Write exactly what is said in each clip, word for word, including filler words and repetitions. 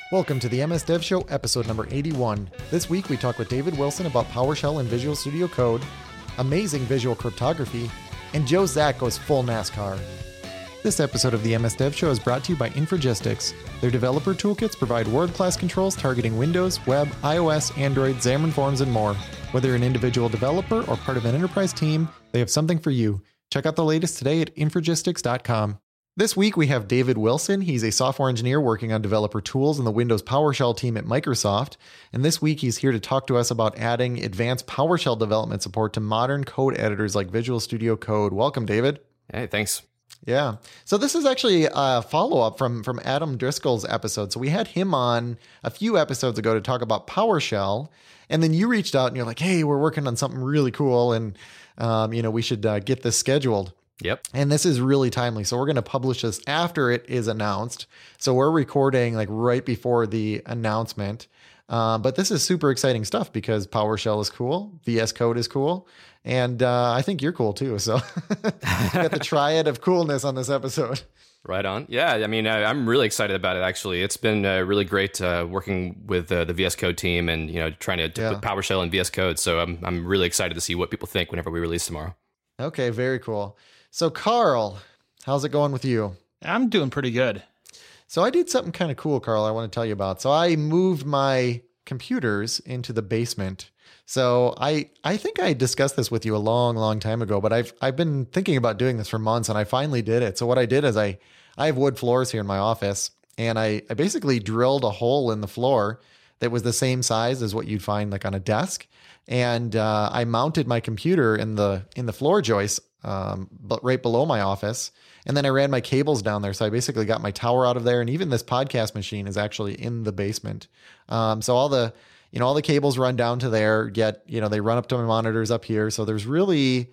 Welcome to the M S Dev Show, episode number eighty-one. This week we talk with David Wilson about PowerShell and Visual Studio Code, amazing visual cryptography, and Joe Zack goes full NASCAR. This episode of the M S Dev Show is brought to you by Infragistics. Their developer toolkits provide world-class controls targeting Windows, web, iOS, Android, Xamarin Forms, and more. Whether you're an individual developer or part of an enterprise team, they have something for you. Check out the latest today at infragistics dot com. This week we have David Wilson. He's a software engineer working on developer tools in the Windows PowerShell team at Microsoft. And this week he's here to talk to us about adding advanced PowerShell development support to modern code editors like Visual Studio Code. Welcome, David. Hey, thanks. Yeah. So this is actually a follow-up from, from Adam Driscoll's episode. So we had him on a few episodes ago to talk about PowerShell. And then you reached out and you're like, hey, we're working on something really cool. And, um, you know, we should uh, get this scheduled. Yep. And this is really timely. So we're going to publish this after it is announced. So we're recording like right before the announcement. Uh, but this is super exciting stuff because PowerShell is cool. V S Code is cool. And uh, I think you're cool too. So you got the triad of coolness on this episode. Right on. Yeah, I mean, I, I'm really excited about it, actually. It's been uh, really great uh, working with uh, the V S Code team and, you know, trying to, to Yeah. put PowerShell in V S Code. So I'm, I'm really excited to see what people think whenever we release tomorrow. Okay, very cool. So Carl, how's it going with you? I'm doing pretty good. So I did something kind of cool, Carl, I want to tell you about. So I moved my computers into the basement. So I I think I discussed this with you a long, long time ago, but I've I've been thinking about doing this for months and I finally did it. So what I did is I, I have wood floors here in my office and I, I basically drilled a hole in the floor that was the same size as what you'd find like on a desk. And uh, I mounted my computer in the in the floor joist, um, but right below my office. And then I ran my cables down there. So I basically got my tower out of there. And even this podcast machine is actually in the basement. Um, so all the, you know, all the cables run down to there, yet, you know, they run up to my monitors up here. So there's really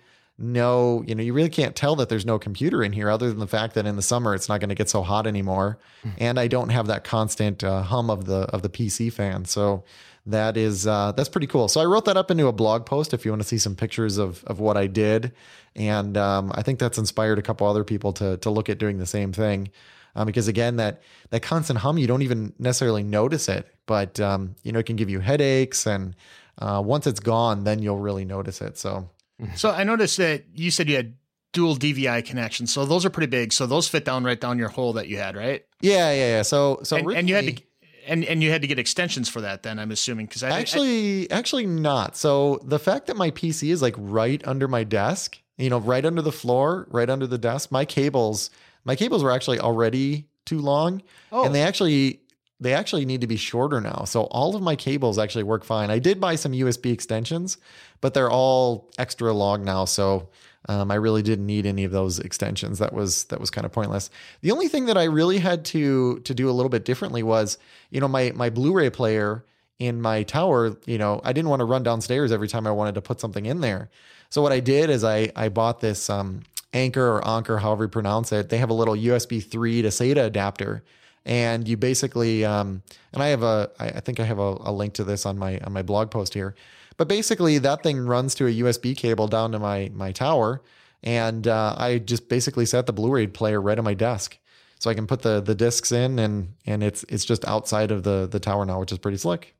no, you know, you really can't tell that there's no computer in here other than the fact that in the summer, it's not going to get so hot anymore. And I don't have that constant uh, hum of the, of the P C fan. So that is, uh, that's pretty cool. So I wrote that up into a blog post if you want to see some pictures of, of what I did. And, um, I think that's inspired a couple other people to, to look at doing the same thing. Um, because again, that, that constant hum, you don't even necessarily notice it, but, um, you know, it can give you headaches and, uh, once it's gone, then you'll really notice it. So, So I noticed that you said you had dual D V I connections. So those are pretty big. So those fit down right down your hole that you had, right? yeah, yeah, yeah. So, so and, and you had to originally- and, and you had to get extensions for that then, I'm assuming. Because I Actually, actually not. So the fact that my P C is like right under my desk, you know, right under the floor, right under the desk, my cables, my cables were actually already too long, Oh. and they actually they actually need to be shorter now. So all of my cables actually work fine. I did buy some U S B extensions, but they're all extra long now. So um, I really didn't need any of those extensions. That was that was kind of pointless. The only thing that I really had to to do a little bit differently was, you know, my my Blu-ray player in my tower, you know, I didn't want to run downstairs every time I wanted to put something in there. So what I did is I I bought this um, Anchor or Anchor, however you pronounce it. They have a little U S B three to SATA adapter. And you basically, um, and I have a, I I think I have a, a link to this on my on my blog post here. But basically, that thing runs to a U S B cable down to my my tower, and uh, I just basically set the Blu-ray player right on my desk, so I can put the the discs in, and and it's it's just outside of the the tower now, which is pretty slick.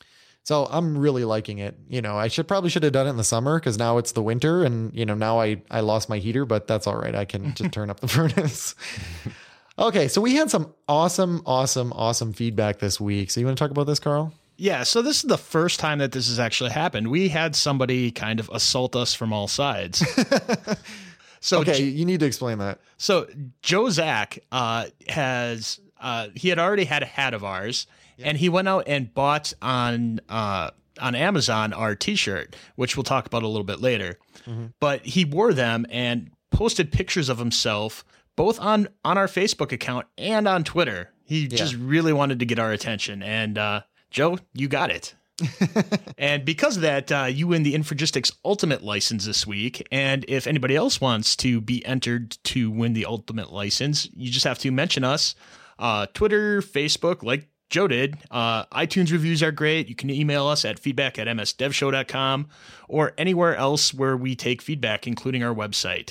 So I'm really liking it. You know, I should probably should have done it in the summer because now it's the winter, and you know now I I lost my heater, but that's all right. I can just turn up the furnace. Okay, so we had some awesome, awesome, awesome feedback this week. So you want to talk about this, Carl? Yeah, so this is the first time that this has actually happened. We had somebody kind of assault us from all sides. So okay, J- you need to explain that. So Joe Zack uh, has uh, he had already had a hat of ours, and he went out and bought on uh, on Amazon our T-shirt, which we'll talk about a little bit later. Mm-hmm. But he wore them and posted pictures of himself both on on our Facebook account and on Twitter. He Yeah. just really wanted to get our attention, and uh, Joe, you got it. And because of that, uh, you win the Infragistics Ultimate license this week. And if anybody else wants to be entered to win the Ultimate license, you just have to mention us. Uh, Twitter, Facebook, like Joe did. Uh, iTunes reviews are great. You can email us at feedback at m s dev show dot com or anywhere else where we take feedback, including our website.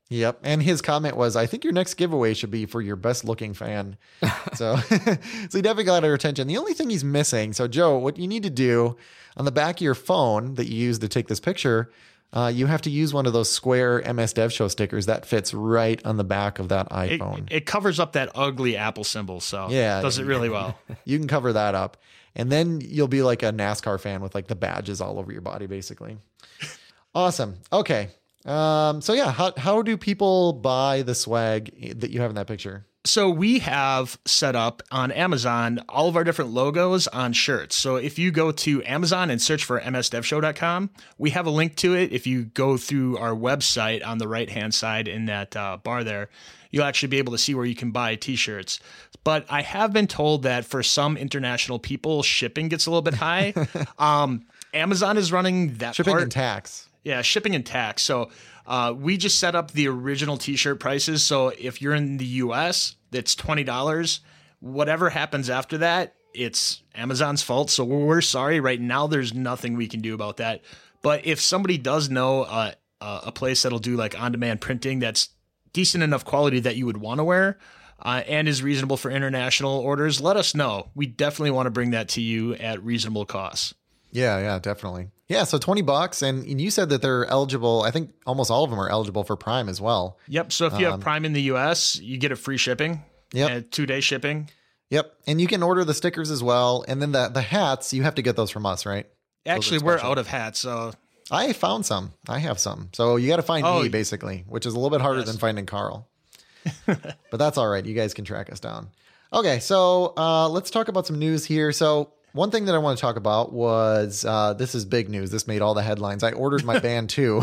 Yep. And his comment was, I think your next giveaway should be for your best looking fan. so, so he definitely got our attention. The only thing he's missing. So Joe, what you need to do on the back of your phone that you use to take this picture, uh, you have to use one of those square M S Dev Show stickers that fits right on the back of that iPhone. It, it covers up that ugly Apple symbol. So yeah, it does it really well. You can cover that up. And then you'll be like a NASCAR fan with like the badges all over your body, basically. Awesome. Okay. Um, so yeah, how, how do people buy the swag that you have in that picture? So we have set up on Amazon all of our different logos on shirts. So if you go to Amazon and search for m s dev show dot com, we have a link to it. If you go through our website on the right-hand side in that uh, bar there, you'll actually be able to see where you can buy t-shirts. But I have been told that for some international people, shipping gets a little bit high. um, Amazon is running that shipping part. and tax. Yeah, shipping and tax. So uh, we just set up the original t-shirt prices. So if you're in the U S, it's twenty dollars. Whatever happens after that, it's Amazon's fault. So we're sorry. Right now, there's nothing we can do about that. But if somebody does know uh, uh, a place that'll do like on-demand printing that's decent enough quality that you would want to wear uh, and is reasonable for international orders, let us know. We definitely want to bring that to you at reasonable costs. Yeah, yeah, definitely. Yeah, so twenty bucks. And, and you said that they're eligible. I think almost all of them are eligible for Prime as well. Yep. So if you Um, have Prime in the U S, you get a free shipping. Yep. Uh, two-day shipping. Yep. And you can order the stickers as well. And then the, the hats, you have to get those from us, right? Actually, we're out of hats. So I found some. I have some. So you got to find Oh, me, basically, which is a little bit harder yes. than finding Carl. But that's all right. You guys can track us down. Okay, so uh, let's talk about some news here. So one thing that I want to talk about was uh, this is big news. This made all the headlines. I ordered my band too.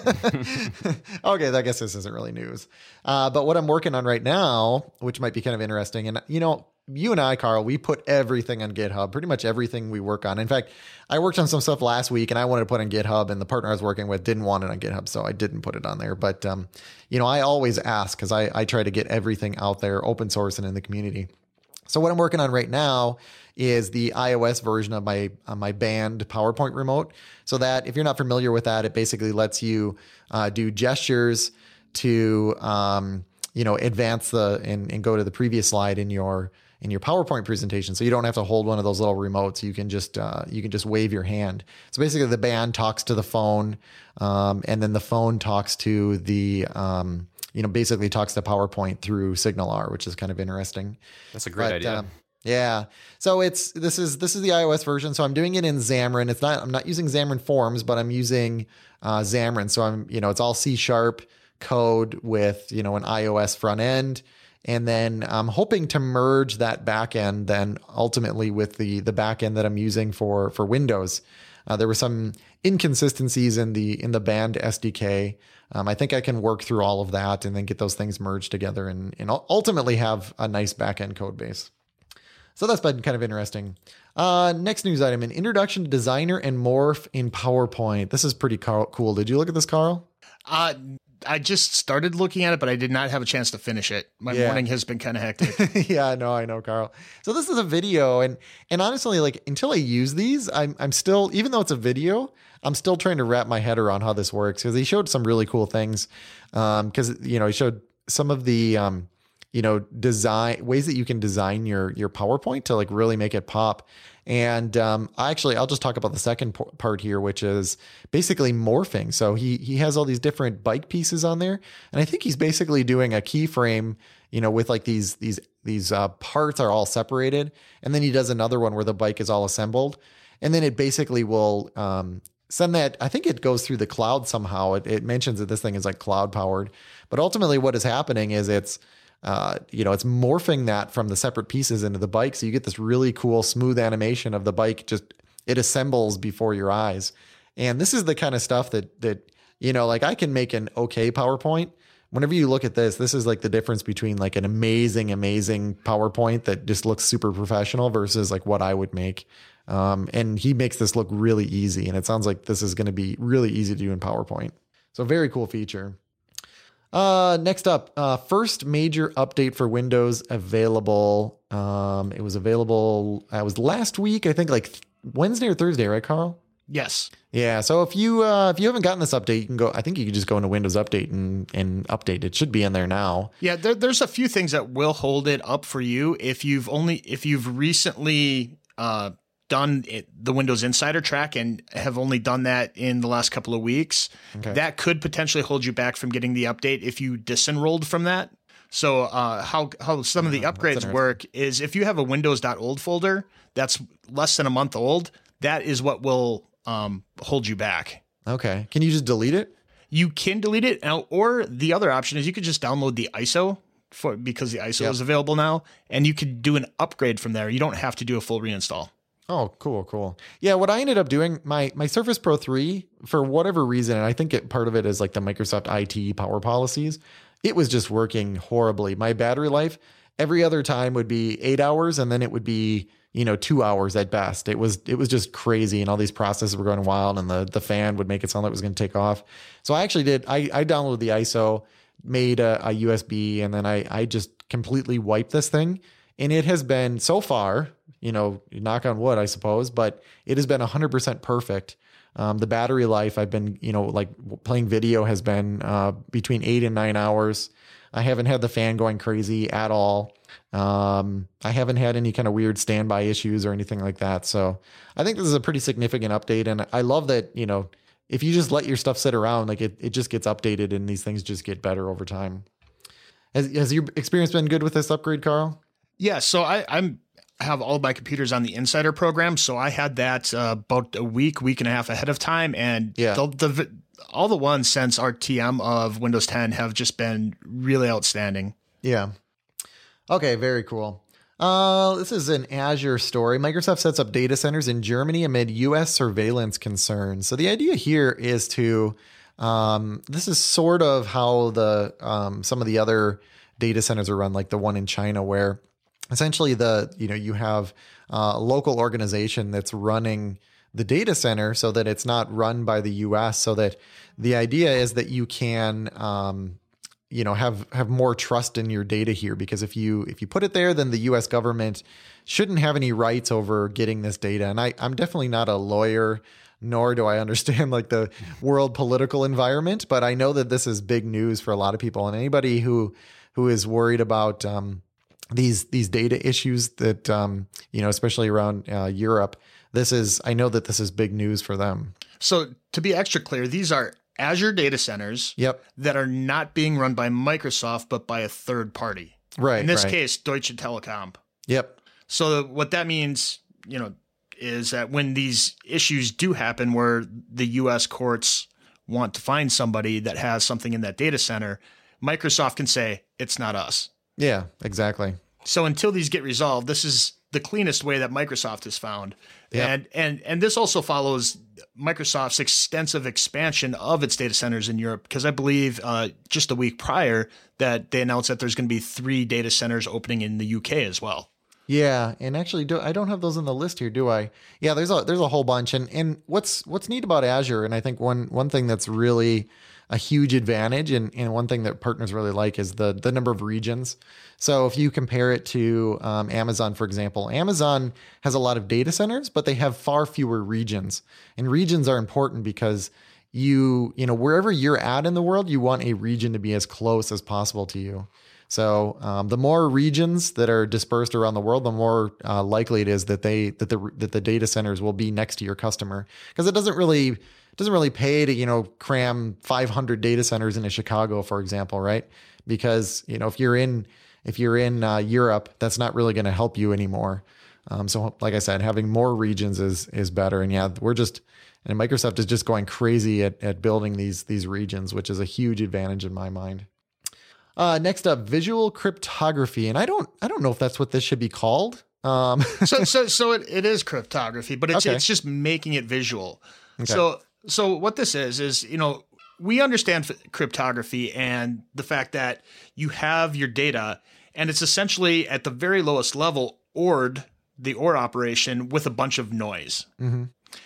Okay, I guess this isn't really news. Uh, but what I'm working on right now, which might be kind of interesting, and you know, you and I, Carl, we put everything on GitHub, pretty much everything we work on. In fact, I worked on some stuff last week and I wanted to put on GitHub, and the partner I was working with didn't want it on GitHub, so I didn't put it on there. But, um, you know, I always ask because I, I try to get everything out there, open source and in the community. So what I'm working on right now is the iOS version of my uh, my band PowerPoint remote. So that if you're not familiar with that, it basically lets you uh, do gestures to, um, you know, advance the and, and go to the previous slide in your in your PowerPoint presentation. So you don't have to hold one of those little remotes. You can just uh, you can just wave your hand. So basically, the band talks to the phone, um, and then the phone talks to the um, you know, basically talks to PowerPoint through SignalR, which is kind of interesting. That's a great but, idea. Um, yeah. So it's this is this is the iOS version. So I'm doing it in Xamarin. It's not I'm not using Xamarin Forms, but I'm using uh, Xamarin. So I'm you know it's all C sharp code with you know an iOS front end, and then I'm hoping to merge that back end then ultimately with the the back end that I'm using for for Windows. Uh, there were some inconsistencies in the in the band S D K. Um, I think I can work through all of that and then get those things merged together and, and ultimately have a nice back-end code base. So that's been kind of interesting. Uh, next news item, an introduction to Designer and Morph in PowerPoint. This is pretty co- cool. Did you look at this, Carl? Uh, I just started looking at it, but I did not have a chance to finish it. My Yeah. morning has been kind of hectic. Yeah, I know, I know, Carl. So this is a video, and and honestly, like until I use these, I'm I'm still, even though it's a video, I'm still trying to wrap my head around how this works because he showed some really cool things. Um, because you know he showed some of the um, you know, design ways that you can design your your PowerPoint to like really make it pop. And um, I actually, I'll just talk about the second p- part here, which is basically morphing. So he he has all these different bike pieces on there, and I think he's basically doing a keyframe, you know, with like these these these uh, parts are all separated, and then he does another one where the bike is all assembled, and then it basically will um, send that. I think it goes through the cloud somehow. It, it mentions that this thing is like cloud powered, but ultimately what is happening is it's Uh, you know, it's morphing that from the separate pieces into the bike. So you get this really cool, smooth animation of the bike. Just it assembles before your eyes. And this is the kind of stuff that, that, you know, like I can make an okay PowerPoint. Whenever you look at this, this is like the difference between like an amazing, amazing PowerPoint that just looks super professional versus like what I would make. Um, and he makes this look really easy. And it sounds like this is going to be really easy to do in PowerPoint. So very cool feature. Uh, next up, uh, first major update for Windows available. Um, it was available, uh, it was last week, I think like th- Wednesday or Thursday, right, Carl? Yes. Yeah. So if you uh, if you haven't gotten this update, you can go. I think you can just go into Windows Update and and update. It should be in there now. Yeah, there, there's a few things that will hold it up for you if you've only if you've recently uh, done it, the Windows Insider track and have only done that in the last couple of weeks. Okay. That could potentially hold you back from getting the update if you disenrolled from that. So uh, how how some of the Oh, upgrades work is if you have a Windows.old folder that's less than a month old, that is what will um, hold you back. Okay. Can you just delete it? You can delete it, now, or the other option is you could just download the I S O for because the I S O Yep. is available now, and you could do an upgrade from there. You don't have to do a full reinstall. Oh, cool, cool. Yeah, what I ended up doing, my my Surface Pro three, for whatever reason, and I think it, part of it is like the Microsoft I T power policies, it was just working horribly. My battery life every other time would be eight hours, and then it would be, you know, two hours at best. It was it was just crazy, and all these processes were going wild, and the the fan would make it sound like it was going to take off. So I actually did. I I downloaded the I S O, made a, a U S B, and then I I just completely wiped this thing, and it has been so far, you know, knock on wood, I suppose, but it has been one hundred percent perfect. Um, the battery life, I've been, you know, like playing video has been uh, between eight and nine hours. I haven't had the fan going crazy at all. Um, I haven't had any kind of weird standby issues or anything like that. So I think this is a pretty significant update. And I love that, you know, if you just let your stuff sit around, like it, it just gets updated and these things just get better over time. Has, has your experience been good with this upgrade, Carl? Yeah, so I, I'm I have all of my computers on the Insider program, so I had that uh, about a week, week and a half ahead of time, and Yeah. the, the all the ones since R T M of Windows ten have just been really outstanding. Yeah. Okay, very cool. Uh, this is an Azure story. Microsoft sets up data centers in Germany amid U S surveillance concerns. So the idea here is to, um, this is sort of how the um, some of the other data centers are run, like the one in China, where essentially the you know you have a local organization that's running the data center so that it's not run by the U S. So that the idea is that you can um, you know have have more trust in your data here, because if you if you put it there, then the U S government shouldn't have any rights over getting this data. And I, I'm definitely not a lawyer, nor do I understand like the world political environment, but I know that this is big news for a lot of people, and anybody who who is worried about um, these these data issues that um, you know, especially around uh, Europe. This is I know that this is big news for them. So to be extra clear, these are Azure data centers Yep. that are not being run by Microsoft, but by a third party. Right. In this right. case, Deutsche Telekom. Yep. So what that means, you know, is that when these issues do happen where the U S courts want to find somebody that has something in that data center, Microsoft can say, it's not us. Yeah, exactly. So until these get resolved, this is the cleanest way that Microsoft has found. Yeah. And and and this also follows Microsoft's extensive expansion of its data centers in Europe, because I believe uh, just a week prior that they announced that there's going to be three data centers opening in the U K as well. Yeah, and actually, do I don't have those on the list here, do I? Yeah, there's a there's a whole bunch, and and what's what's neat about Azure, and I think one one thing that's really a huge advantage, and, and one thing that partners really like is the the number of regions. So if you compare it to um, Amazon, for example, Amazon has a lot of data centers, but they have far fewer regions, and regions are important because you you know wherever you're at in the world, you want a region to be as close as possible to you. So um, the more regions that are dispersed around the world, the more uh, likely it is that they that the that the data centers will be next to your customer, because it doesn't really it doesn't really pay to you know cram five hundred data centers into Chicago, for example, right? Because you know if you're in if you're in uh, Europe, that's not really going to help you anymore. Um, so like I said, having more regions is is better. And yeah, we're just and Microsoft is just going crazy at at building these these regions, which is a huge advantage in my mind. Uh, next up, visual cryptography, and I don't, I don't know if that's what this should be called. Um, so, so, so it, it is cryptography, but it's Okay. it's just making it visual. Okay. So, so what this is is you know we understand f- cryptography and the fact that you have your data, and it's essentially at the very lowest level ORed, the OR operation with a bunch of noise. mm-hmm.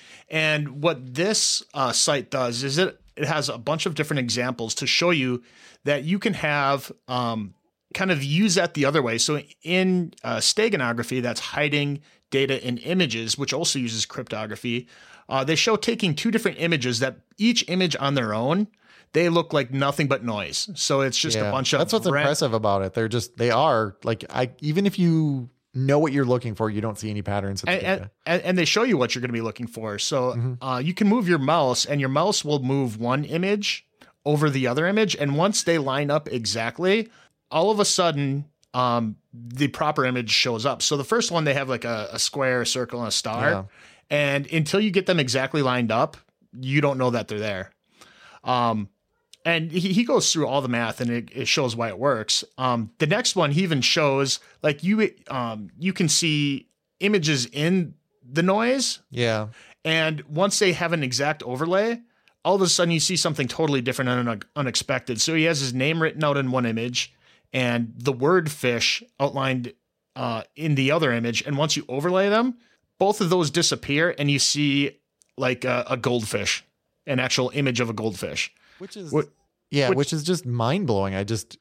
And what this uh, site does is it it has a bunch of different examples to show you that you can have um, kind of use that the other way. So in uh, steganography, that's hiding data in images, which also uses cryptography. Uh, they show taking two different images that each image on their own, they look like nothing but noise. So it's just Yeah, a bunch of that's what's ran- impressive about it. They're just they are like I even if you know what you're looking for, you don't see any patterns. And, and, and, and they show you what you're going to be looking for. So Mm-hmm. uh, you can move your mouse, and your mouse will move one image over the other image. And once they line up exactly, all of a sudden, um, the proper image shows up. So the first one, they have like a, a square, a circle, and a star. Yeah. And until you get them exactly lined up, you don't know that they're there. Um, and he, he goes through all the math, and it, it shows why it works. Um, the next one, he even shows like you, um, you can see images in the noise. Yeah. And once they have an exact overlay, all of a sudden you see something totally different and un- unexpected. So he has his name written out in one image and the word fish outlined uh, in the other image. And once you overlay them, both of those disappear, and you see like a, a goldfish, an actual image of a goldfish. Which is What- yeah, which- which, is just mind blowing. I just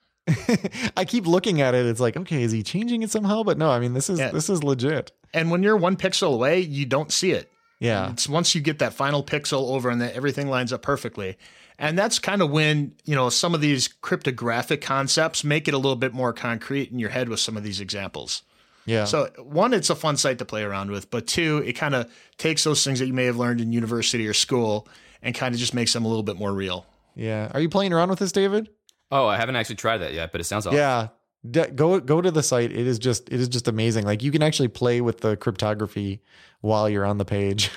I keep looking at it. It's like, okay, is he changing it somehow? But no, I mean this is Yeah. this is legit. And when you're one pixel away, you don't see it. Yeah. It's once you get that final pixel over and that everything lines up perfectly. And that's kind of when, you know, some of these cryptographic concepts make it a little bit more concrete in your head with some of these examples. Yeah. So one, it's a fun site to play around with, but two, it kind of takes those things that you may have learned in university or school and kind of just makes them a little bit more real. yeah. Are you playing around with this, David? Oh, I haven't actually tried that yet, but it sounds awesome. Yeah. De- go go to the site. It is just it is just amazing. Like you can actually play with the cryptography while you're on the page.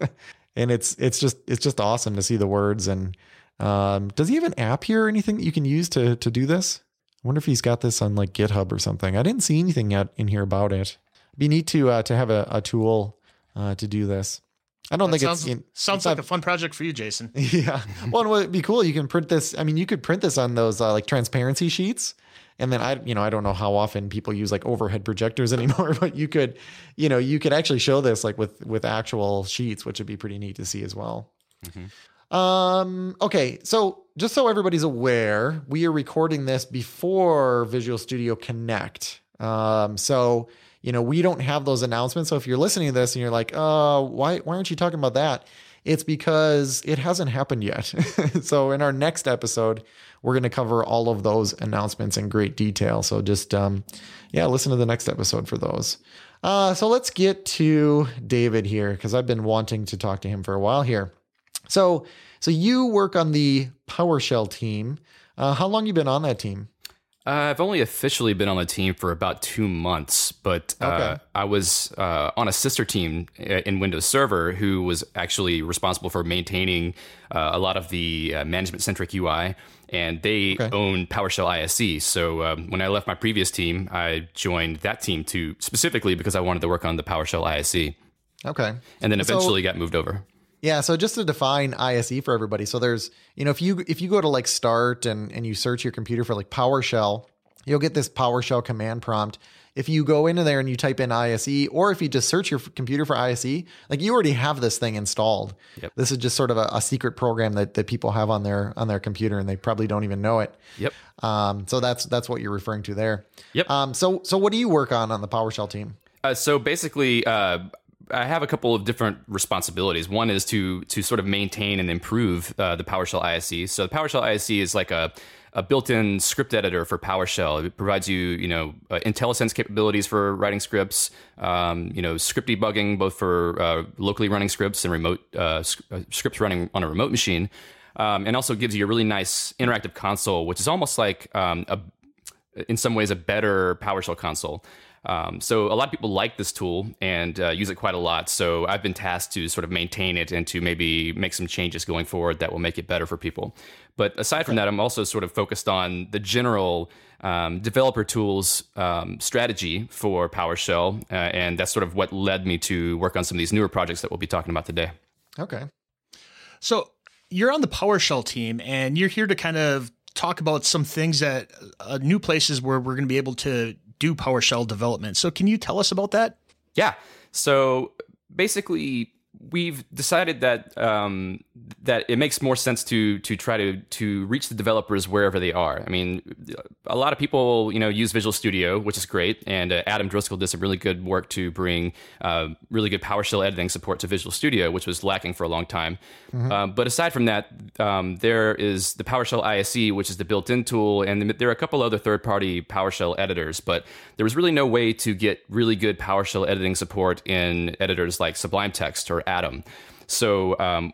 And it's it's just it's just awesome to see the words. And um, does he have an app here or anything that you can use to to do this? I wonder if he's got this on like GitHub or something. I didn't see anything yet in here about it. It'd be neat to uh, to have a, a tool uh, to do this. I don't That think sounds, it's in, sounds it's like not- a fun project for you, Jason. yeah. Well, and it'd be cool. You can print this. I mean, you could print this on those uh, like transparency sheets. And then I, you know, I don't know how often people use like overhead projectors anymore, but you could, you know, you could actually show this like with with actual sheets, which would be pretty neat to see as well. Mhm. Um, okay, so just so everybody's aware, we are recording this before Visual Studio Connect. Um, so you know, we don't have those announcements. So if you're listening to this and you're like, uh, why why aren't you talking about that? It's because it hasn't happened yet. So in our next episode, we're going to cover all of those announcements in great detail. So just, um, yeah, listen to the next episode for those. Uh, so let's get to David here because I've been wanting to talk to him for a while here. So, so you work on the PowerShell team. Uh, how long you been on that team? Uh, I've only officially been on the team for about two months, but uh, Okay. I was uh, on a sister team in Windows Server who was actually responsible for maintaining uh, a lot of the uh, management-centric U I, and they Okay. own PowerShell I S E. So um, when I left my previous team, I joined that team to specifically because I wanted to work on the PowerShell I S E, Okay. and then So- eventually got moved over. Yeah, so just to define I S E for everybody. So there's, you know, if you if you go to like start and and you search your computer for like PowerShell, you'll get this PowerShell command prompt. If you go into there and you type in I S E, or if you just search your f- computer for I S E, like you already have this thing installed. Yep. This is just sort of a, a secret program that that people have on their on their computer and they probably don't even know it. Yep. Um, so that's that's what you're referring to there. Yep. Um, so so what do you work on on the PowerShell team? Uh, so basically, uh, I have a couple of different responsibilities. One is to to sort of maintain and improve uh, the PowerShell I S E. So the PowerShell I S E is like a a built-in script editor for PowerShell. It provides you, you know, uh, IntelliSense capabilities for writing scripts, um, you know, script debugging both for uh, locally running scripts and remote uh, sc- uh, scripts running on a remote machine, um, and also gives you a really nice interactive console, which is almost like um, a, in some ways, a better PowerShell console. Um, so a lot of people like this tool and uh, use it quite a lot. So I've been tasked to sort of maintain it and to maybe make some changes going forward that will make it better for people. But aside from that, I'm also sort of focused on the general um, developer tools um, strategy for PowerShell. Uh, and that's sort of what led me to work on some of these newer projects that we'll be talking about today. Okay. So you're on the PowerShell team, and you're here to kind of talk about some things that uh, new places where we're going to be able to do PowerShell development. So can you tell us about that? Yeah. So basically, we've decided that um, that it makes more sense to to try to to reach the developers wherever they are. I mean, a lot of people you know use Visual Studio, which is great, and uh, Adam Driscoll did some really good work to bring uh, really good PowerShell editing support to Visual Studio, which was lacking for a long time. Mm-hmm. Uh, but aside from that, um, there is the PowerShell I S E, which is the built-in tool, and there are a couple other third-party PowerShell editors. But there was really no way to get really good PowerShell editing support in editors like Sublime Text or Atom. So um,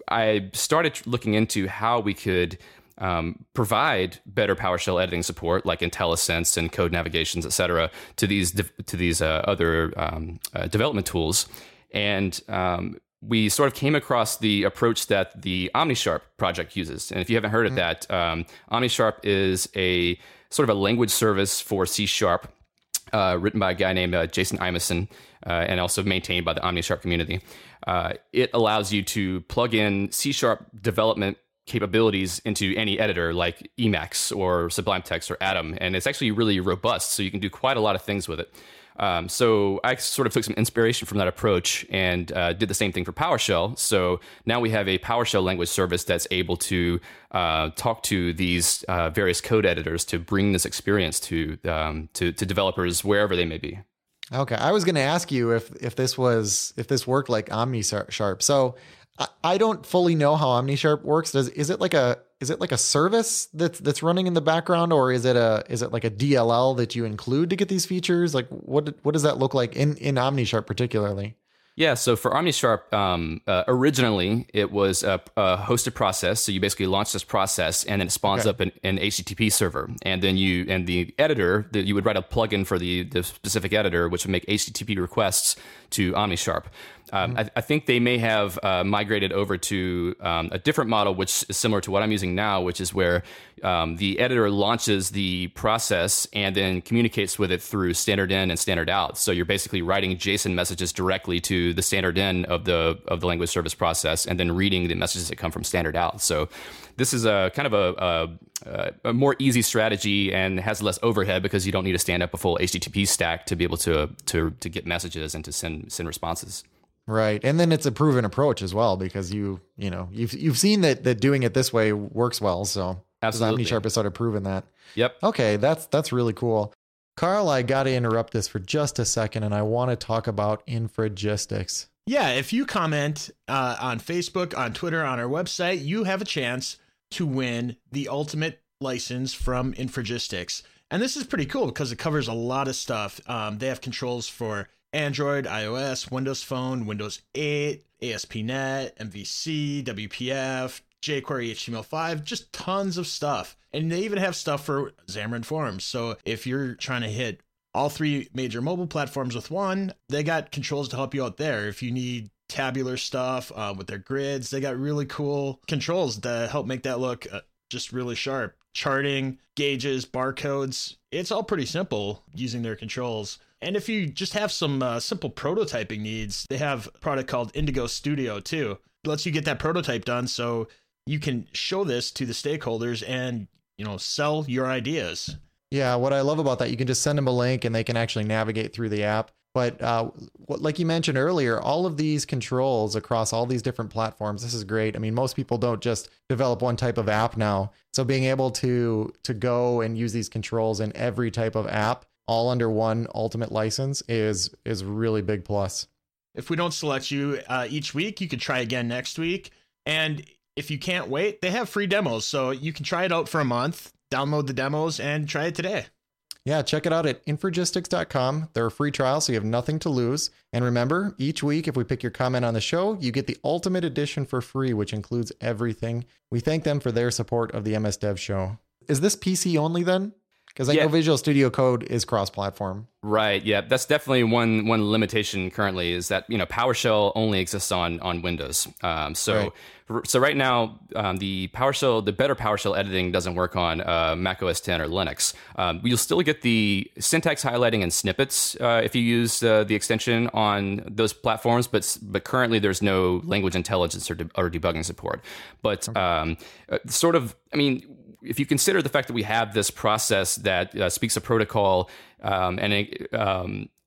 I started looking into how we could um, provide better PowerShell editing support, like IntelliSense and Code Navigations, et cetera, to these to these uh, other um, uh, development tools. And um, we sort of came across the approach that the OmniSharp project uses. And if you haven't heard of that, um, OmniSharp is a sort of a language service for C Sharp, uh, written by a guy named uh, Jason Imeson, uh, and also maintained by the OmniSharp community. Uh, it allows you to plug in C Sharp development capabilities into any editor like Emacs or Sublime Text or Atom, and it's actually really robust, so you can do quite a lot of things with it. Um, so I sort of took some inspiration from that approach and uh, did the same thing for PowerShell. So now we have a PowerShell language service that's able to uh, talk to these uh, various code editors to bring this experience to, um, to to developers wherever they may be. Okay, I was going to ask you if if this was if this worked like OmniSharp. So I, I don't fully know how OmniSharp works. Does is it like a is it like a service that's that's running in the background, or is it a is it like a D L L that you include to get these features? Like what what does that look like in in OmniSharp particularly? Yeah, so for OmniSharp, um, uh, originally it was a, a hosted process. So you basically launch this process, and then it spawns okay. up an, an H T T P server, and then you and the editor that you would write a plugin for the the specific editor, which would make H T T P requests to OmniSharp. Um, mm-hmm. I, I think they may have uh, migrated over to um, a different model, which is similar to what I'm using now, which is where um, the editor launches the process and then communicates with it through standard in and standard out. So you're basically writing JSON messages directly to the standard in of the of the language service process, and then reading the messages that come from standard out. So this is a kind of a, a, a more easy strategy and has less overhead because you don't need to stand up a full H T T P stack to be able to to to get messages and to send send responses. Right. And then it's a proven approach as well, because you, you know, you've, you've seen that, that doing it this way works well. So absolutely, OmniSharp has sort of proven that. Yep. Okay. That's, that's really cool. Carl, I got to interrupt this for just a second, and I want to talk about Infragistics. Yeah. If you comment uh, on Facebook, on Twitter, on our website, you have a chance to win the ultimate license from Infragistics. And this is pretty cool because it covers a lot of stuff. Um, they have controls for Android, iOS, Windows Phone, Windows eight, A S P dot net, M V C, W P F, jQuery, H T M L five, just tons of stuff. And they even have stuff for Xamarin Forms. So if you're trying to hit all three major mobile platforms with one, they got controls to help you out there. If you need tabular stuff uh, with their grids, they got really cool controls to help make that look uh, just really sharp. Charting, gauges, barcodes, it's all pretty simple using their controls. And if you just have some uh, simple prototyping needs, they have a product called Indigo Studio too. It lets you get that prototype done so you can show this to the stakeholders and, you know, sell your ideas. Yeah, what I love about that, you can just send them a link and they can actually navigate through the app. But uh, what, like you mentioned earlier, all of these controls across all these different platforms, this is great. I mean, most people don't just develop one type of app now. So being able to to go and use these controls in every type of app, all under one ultimate license, is is a really big plus. If we don't select you uh, each week, you could try again next week. And if you can't wait, they have free demos. So you can try it out for a month, download the demos, and try it today. Yeah, check it out at infragistics dot com. They're a free trial, so you have nothing to lose. And remember, each week, if we pick your comment on the show, you get the Ultimate Edition for free, which includes everything. We thank them for their support of the M S Dev Show. Is this P C only then? Because I yeah. know Visual Studio Code is cross-platform. Right. Yeah, that's definitely one one limitation currently, is that, you know, PowerShell only exists on on Windows. Um, so right. so right now, um, the PowerShell, the better PowerShell editing doesn't work on uh, Mac O S ten or Linux. Um, you'll still get the syntax highlighting and snippets uh, if you use uh, the extension on those platforms, but but currently there's no language intelligence or, de- or debugging support. But okay. um, uh, sort of, I mean, if you consider the fact that we have this process that uh, speaks a protocol um, and it, um,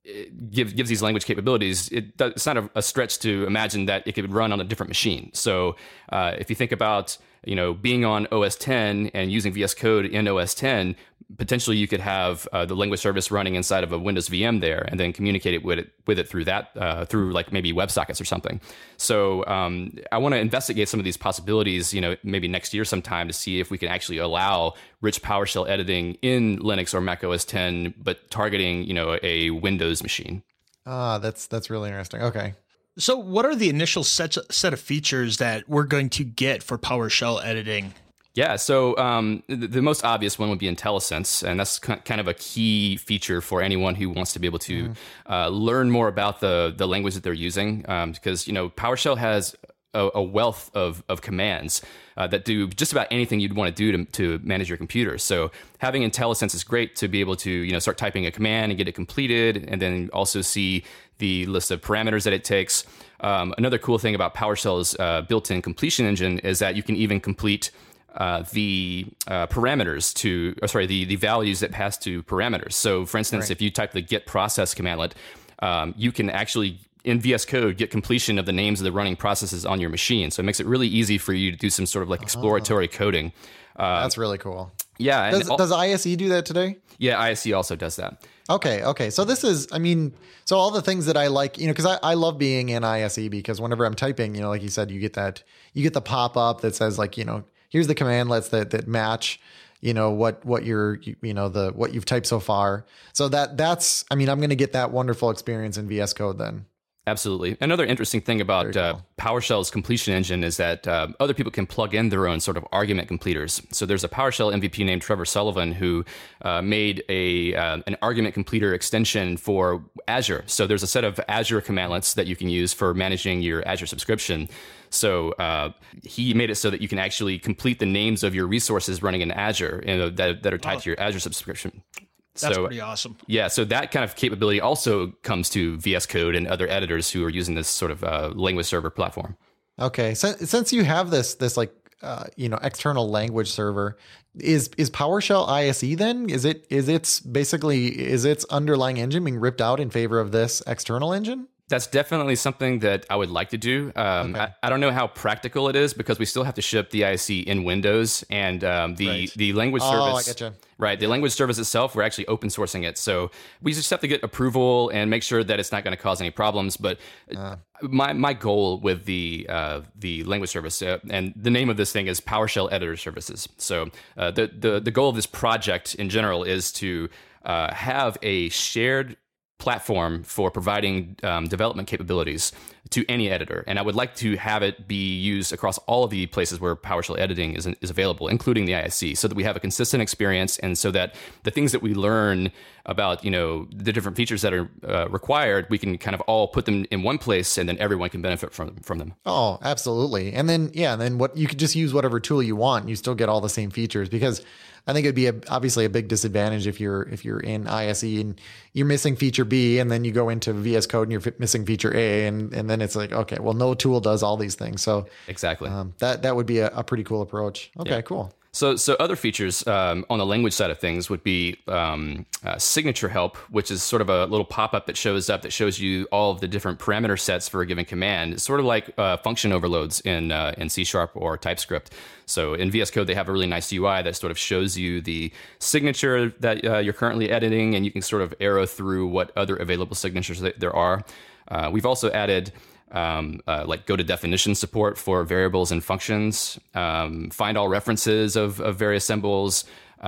it gives gives these language capabilities. It does, it's not a, a stretch to imagine that it could run on a different machine. So uh, if you think about you know being on O S ten and using V S Code in O S ten, potentially you could have uh, the language service running inside of a Windows V M there, and then communicate it with it with it through that uh, through like maybe WebSockets or something. So um, I want to investigate some of these possibilities. You know, maybe next year sometime to see if we can actually allow rich PowerShell editing in Linux or Mac O S ten, but targeting you know a Windows machine. Ah, that's that's really interesting. Okay. So what are the initial set, set of features that we're going to get for PowerShell editing? Yeah, so um, the, the most obvious one would be IntelliSense, and that's kind of a key feature for anyone who wants to be able to mm. uh, learn more about the the language that they're using, um, because you know PowerShell has a, a wealth of of commands uh, that do just about anything you'd want to do to, to manage your computer. So having IntelliSense is great to be able to you know start typing a command and get it completed, and then also see the list of parameters that it takes. Um, another cool thing about PowerShell's uh, built-in completion engine is that you can even complete Uh, the uh, parameters to, or sorry, the, the values that pass to parameters. So, for instance, right. if you type the get process commandlet, um, you can actually, in V S Code, get completion of the names of the running processes on your machine. So it makes it really easy for you to do some sort of like exploratory oh. coding. Uh, That's really cool. Yeah. Does, all, does I S E do that today? Yeah, I S E also does that. Okay, okay. So this is, I mean, so all the things that I like, you know, because I, I love being in I S E because whenever I'm typing, you know, like you said, you get that, you get the pop-up that says like, you know, here's the commandlets that that match, you know, what what you're, you know, the what you've typed so far. So that that's, I mean, I'm going to get that wonderful experience in V S Code then. Absolutely. Another interesting thing about cool. uh, PowerShell's completion engine is that uh, other people can plug in their own sort of argument completers. So there's a PowerShell M V P named Trevor Sullivan who uh, made a uh, an argument completer extension for Azure. So there's a set of Azure commandlets that you can use for managing your Azure subscription. So uh, he made it so that you can actually complete the names of your resources running in Azure you know, that, that are tied oh. to your Azure subscription. That's so, pretty awesome. Yeah, so that kind of capability also comes to V S Code and other editors who are using this sort of uh, language server platform. Okay, so since you have this this like uh, you know external language server, is is PowerShell I S E then? Is it is it's basically is its underlying engine being ripped out in favor of this external engine? That's definitely something that I would like to do. Um, okay. I, I don't know how practical it is because we still have to ship the I S E in Windows, and um, the right. the language oh, service. I getcha. Right, the language service itself, we're actually open sourcing it, so we just have to get approval and make sure that it's not going to cause any problems. But uh. my my goal with the uh, the language service, uh, and the name of this thing is PowerShell Editor Services. So uh, the the the goal of this project in general is to uh, have a shared platform for providing um, development capabilities to any editor. And I would like to have it be used across all of the places where PowerShell editing is, is available, including the I S E, so that we have a consistent experience and so that the things that we learn about, you know, the different features that are uh, required, we can kind of all put them in one place and then everyone can benefit from, from them. Oh, absolutely. And then, yeah, and then what you could just use whatever tool you want and you still get all the same features, because I think it'd be a, obviously a big disadvantage if you're if you're in I S E and you're missing feature B, and then you go into V S Code and you're missing feature A, and and then it's like, okay, well, no tool does all these things. So exactly, um, that that would be a, a pretty cool approach. Okay, yeah. Cool. So, so other features um, on the language side of things would be um, uh, signature help, which is sort of a little pop-up that shows up that shows you all of the different parameter sets for a given command. It's sort of like uh, function overloads in uh, in C Sharp or TypeScript. So in V S Code, they have a really nice U I that sort of shows you the signature that uh, you're currently editing, and you can sort of arrow through what other available signatures that there are. Uh, we've also added Um, uh, like go to definition support for variables and functions, um, find all references of, of various symbols,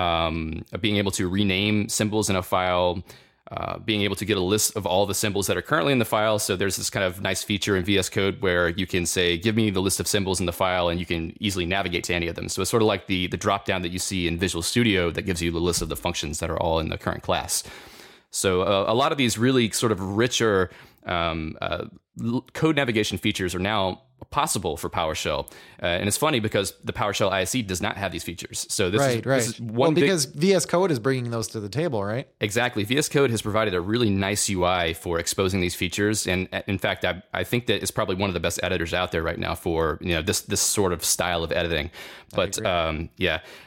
um, being able to rename symbols in a file, uh, being able to get a list of all the symbols that are currently in the file. So there's this kind of nice feature in V S Code where you can say, give me the list of symbols in the file, and you can easily navigate to any of them. So it's sort of like the, the drop down that you see in Visual Studio that gives you the list of the functions that are all in the current class. So uh, a lot of these really sort of richer um, uh, code navigation features are now possible for PowerShell. Uh, and it's funny because the PowerShell I S E does not have these features. So this right, is, right. This is one well, big, because V S Code is bringing those to the table, right? Exactly. V S Code has provided a really nice U I for exposing these features. And in fact, I, I think that it's probably one of the best editors out there right now for, you know, this, this sort of style of editing. But um, yeah, but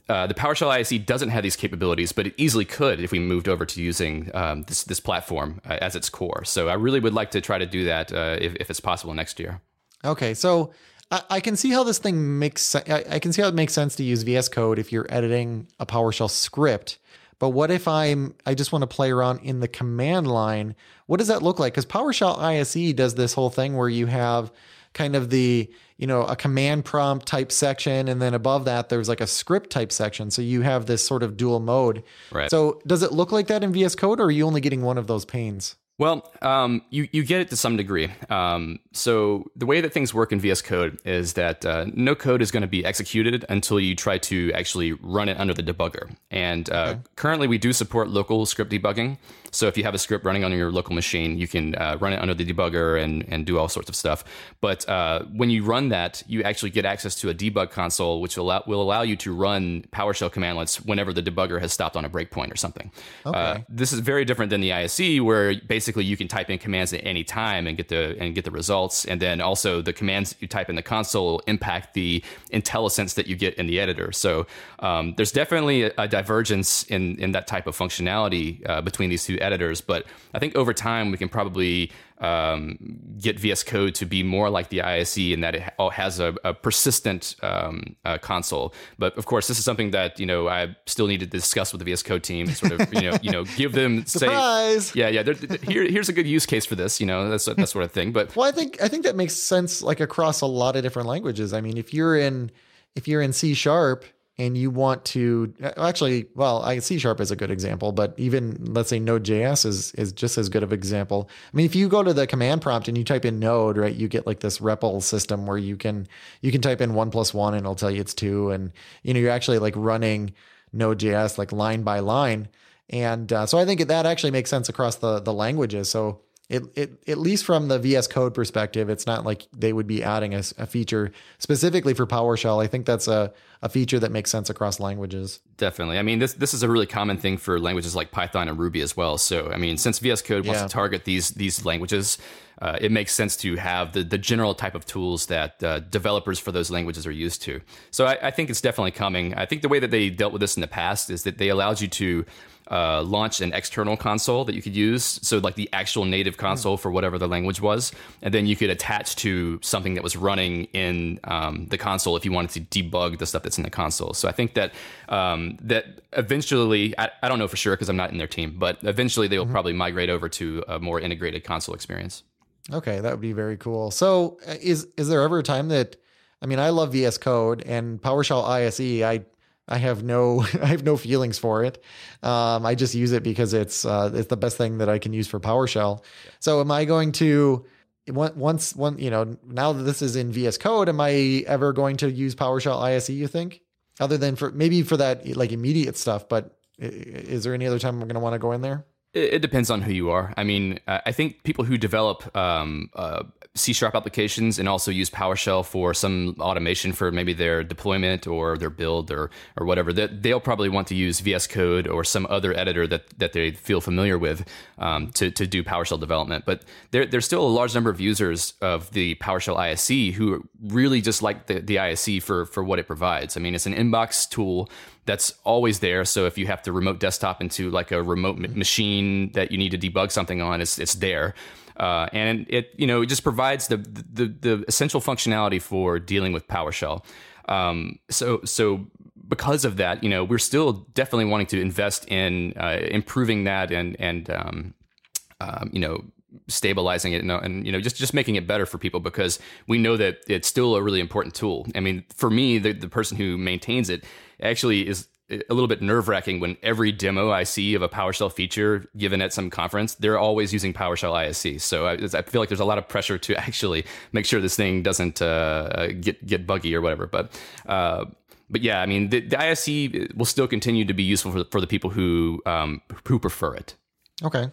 Uh, the PowerShell I S E doesn't have these capabilities, but it easily could if we moved over to using um, this this platform uh, as its core. So I really would like to try to do that uh, if, if it's possible next year. Okay, so I, I can see how this thing makes sense. I, I can see how it makes sense to use V S Code if you're editing a PowerShell script. But what if I'm I just want to play around in the command line? What does that look like? Because PowerShell I S E does this whole thing where you have kind of the, you know, a command prompt type section, and then above that there's like a script type section. So you have this sort of dual mode. Right. So does it look like that in V S Code, or are you only getting one of those panes? Well, um, you, you get it to some degree. Um, so the way that things work in V S Code is that uh, no code is going to be executed until you try to actually run it under the debugger. And uh, okay. currently we do support local script debugging. So if you have a script running on your local machine, you can uh, run it under the debugger and, and do all sorts of stuff. But uh, when you run that, you actually get access to a debug console, which will allow, will allow you to run PowerShell commandlets whenever the debugger has stopped on a breakpoint or something. Okay. Uh, this is very different than the I S E, where basically you can type in commands at any time and get the and get the results. And then also the commands that you type in the console impact the IntelliSense that you get in the editor. So um, there's definitely a, a divergence in, in that type of functionality uh, between these two editors, but I think over time we can probably um, get V S Code to be more like the I S E in that it has a, a persistent um, uh, console. But of course, this is something that you know I still need to discuss with the V S Code team. Sort of, you know, you know, give them surprise. Say, yeah, yeah. Here, here's a good use case for this. You know, that's that sort of thing. But well, I think I think that makes sense, like across a lot of different languages. I mean, if you're in if you're in C sharp. And you want to actually, well, I C sharp is a good example, but even let's say Node.js is is just as good of an example. I mean, if you go to the command prompt and you type in Node, right, you get like this R E P L system where you can you can type in one plus one and it'll tell you it's two, and you know you're actually like running Node.js like line by line, and uh, so I think that actually makes sense across the the languages. So. It, it, at least from the V S Code perspective, it's not like they would be adding a, a feature specifically for PowerShell. I think that's a, a feature that makes sense across languages. Definitely. I mean, this this is a really common thing for languages like Python and Ruby as well. So, I mean, since V S Code wants yeah. to target these these languages, uh, it makes sense to have the, the general type of tools that uh, developers for those languages are used to. So I, I think it's definitely coming. I think the way that they dealt with this in the past is that they allowed you to Uh, launch an external console that you could use. So like the actual native console for whatever the language was. And then you could attach to something that was running in um, the console if you wanted to debug the stuff that's in the console. So I think that um, that eventually, I, I don't know for sure because I'm not in their team, but eventually they will mm-hmm. probably migrate over to a more integrated console experience. Okay, that would be very cool. So uh, is is there ever a time that, I mean, I love V S Code and PowerShell I S E, I I have no, I have no feelings for it. Um, I just use it because it's uh, it's the best thing that I can use for PowerShell. Yeah. So, am I going to once one you know now that this is in V S Code, am I ever going to use PowerShell I S E? You think, other than for maybe for that like immediate stuff, but is there any other time we're going to want to go in there? It, it depends on who you are. I mean, I think people who develop um, uh, C sharp applications and also use PowerShell for some automation for maybe their deployment or their build or or whatever, that they'll probably want to use V S Code or some other editor that that they feel familiar with um, to to do PowerShell development. But there there's still a large number of users of the PowerShell I S E who really just like the, the I S E for for what it provides. I mean, it's an inbox tool that's always there. So if you have to remote desktop into like a remote m- machine that you need to debug something on, it's it's there. Uh, and it, you know, it just provides the, the the essential functionality for dealing with PowerShell. Um, so so because of that, you know, we're still definitely wanting to invest in uh, improving that and and um, um, you know, stabilizing it and, and you know just just making it better for people, because we know that it's still a really important tool. I mean, for me, the the person who maintains it actually is a little bit nerve-wracking when every demo I see of a PowerShell feature given at some conference, they're always using PowerShell I S E. So I, I feel like there's a lot of pressure to actually make sure this thing doesn't uh, get get buggy or whatever. But uh, but yeah, I mean, the, the I S E will still continue to be useful for, for the people who um, who prefer it. Okay.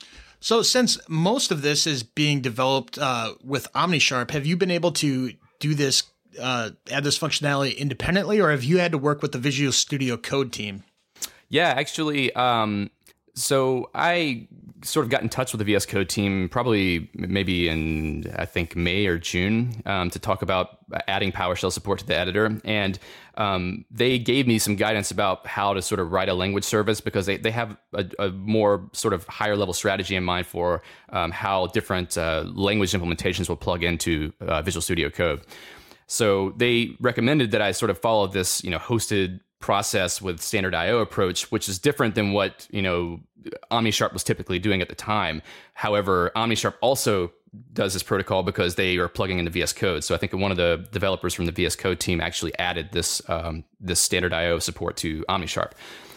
So since most of this is being developed uh, with OmniSharp, have you been able to do this Uh, add this functionality independently, or have you had to work with the Visual Studio Code team? Yeah, actually, um, so I sort of got in touch with the V S Code team probably maybe in, I think, May or June um, to talk about adding PowerShell support to the editor. And um, they gave me some guidance about how to sort of write a language service, because they, they have a, a more sort of higher level strategy in mind for um, how different uh, language implementations will plug into uh, Visual Studio Code. So they recommended that I sort of follow this, you know, hosted process with standard I O approach, which is different than what, you know, OmniSharp was typically doing at the time. However, OmniSharp also does this protocol because they are plugging into V S Code. So I think one of the developers from the V S Code team actually added this um, this standard I O support to OmniSharp.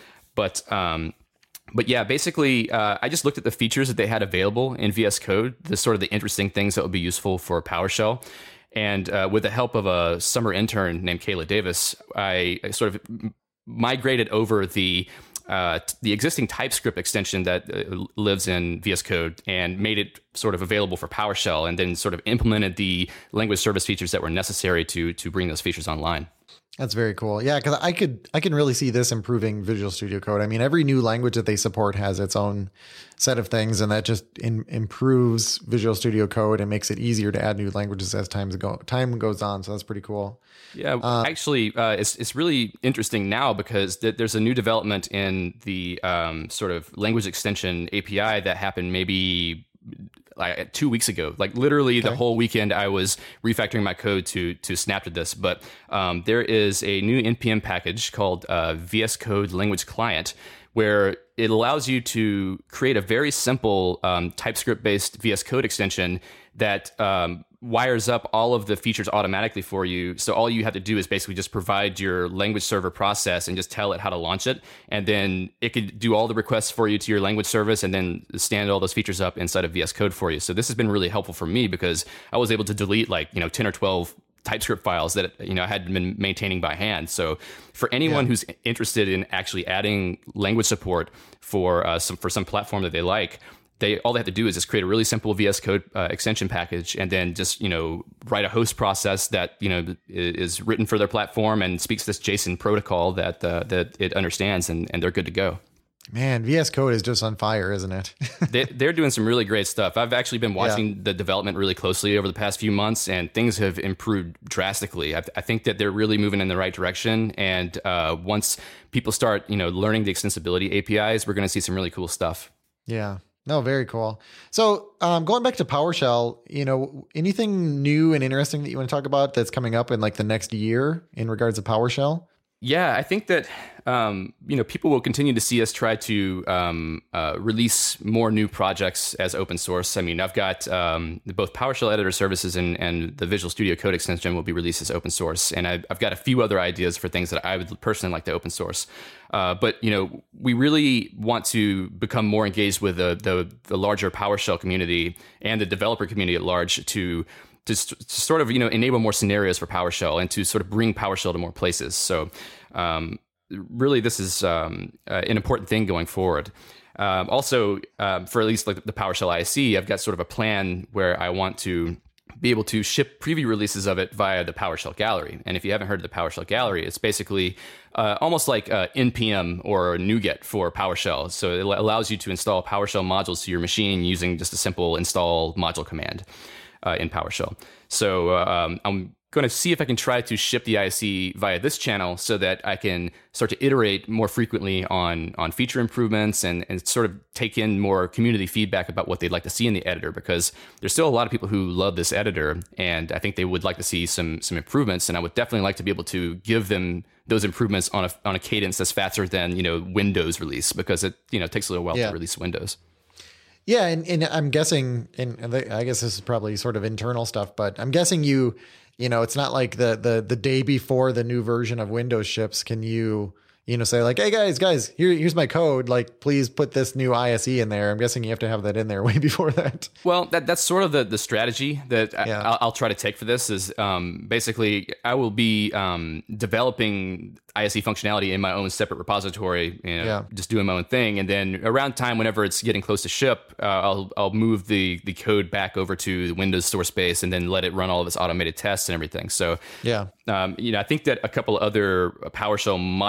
But um, but yeah, basically, uh, I just looked at the features that they had available in V S Code, the sort of the interesting things that would be useful for PowerShell. And uh, with the help of a summer intern named Kayla Davis, I, I sort of migrated over the uh, the existing TypeScript extension that uh, lives in V S Code and made it sort of available for PowerShell, and then sort of implemented the language service features that were necessary to to bring those features online. That's very cool. Yeah, because I could I can really see this improving Visual Studio Code. I mean, every new language that they support has its own set of things, and that just in, improves Visual Studio Code and makes it easier to add new languages as times go time goes on. So that's pretty cool. Yeah, uh, actually, uh, it's it's really interesting now because th- there's a new development in the um, sort of language extension A P I that happened maybe like two weeks ago. Like literally okay. the whole weekend I was refactoring my code to to snap to this. But um, there is a new N P M package called uh, V S Code Language Client, where it allows you to create a very simple um, TypeScript-based V S Code extension that um, wires up all of the features automatically for you. So all you have to do is basically just provide your language server process and just tell it how to launch it. And then it could do all the requests for you to your language service and then stand all those features up inside of V S Code for you. So this has been really helpful for me because I was able to delete like, you know, ten or twelve TypeScript files that, you know, I had been maintaining by hand. So for anyone yeah. who's interested in actually adding language support for uh, some for some platform that they like, they all they have to do is just create a really simple V S Code uh, extension package, and then just, you know, write a host process that, you know, is written for their platform and speaks this JSON protocol that uh, that it understands, and, and they're good to go. Man, V S Code is just on fire, isn't it? they, they're doing some really great stuff. I've actually been watching yeah. the development really closely over the past few months, and things have improved drastically. I, I think that they're really moving in the right direction. And uh, once people start, you know, learning the extensibility A P Is, we're going to see some really cool stuff. Yeah. No, very cool. So um, going back to PowerShell, you know, anything new and interesting that you want to talk about that's coming up in like the next year in regards to PowerShell? Yeah, I think that, um, you know, people will continue to see us try to um, uh, release more new projects as open source. I mean, I've got um, both PowerShell editor services and, and the Visual Studio Code extension will be released as open source. And I've, I've got a few other ideas for things that I would personally like to open source. Uh, but, you know, we really want to become more engaged with the, the, the larger PowerShell community and the developer community at large to To, to sort of, you know, enable more scenarios for PowerShell and to sort of bring PowerShell to more places. So um, really, this is um, uh, an important thing going forward. Um, also, um, for at least like the PowerShell I S E, I've got sort of a plan where I want to be able to ship preview releases of it via the PowerShell Gallery. And if you haven't heard of the PowerShell Gallery, it's basically uh, almost like uh, N P M or NuGet for PowerShell. So it allows you to install PowerShell modules to your machine using just a simple install module command. Uh, in PowerShell. So uh, um, I'm going to see if I can try to ship the I S E via this channel so that I can start to iterate more frequently on on feature improvements and, and sort of take in more community feedback about what they'd like to see in the editor, because there's still a lot of people who love this editor, and I think they would like to see some some improvements, and I would definitely like to be able to give them those improvements on a on a cadence that's faster than, you know, Windows release, because it, you know, takes a little while yeah. to release Windows. Yeah, and, and I'm guessing, and I guess this is probably sort of internal stuff, but I'm guessing you, you know, it's not like the the the day before the new version of Windows ships, can you, you know, say like, hey guys, guys, here, here's my code. Like, please put this new I S E in there. I'm guessing you have to have that in there way before that. Well, that that's sort of the, the strategy that yeah. I, I'll try to take for this is um, basically I will be um, developing I S E functionality in my own separate repository, you know, yeah. just doing my own thing. And then around time, whenever it's getting close to ship, uh, I'll I'll move the the code back over to the Windows store space and then let it run all of its automated tests and everything. So yeah, um, you know, I think that a couple other PowerShell modules may be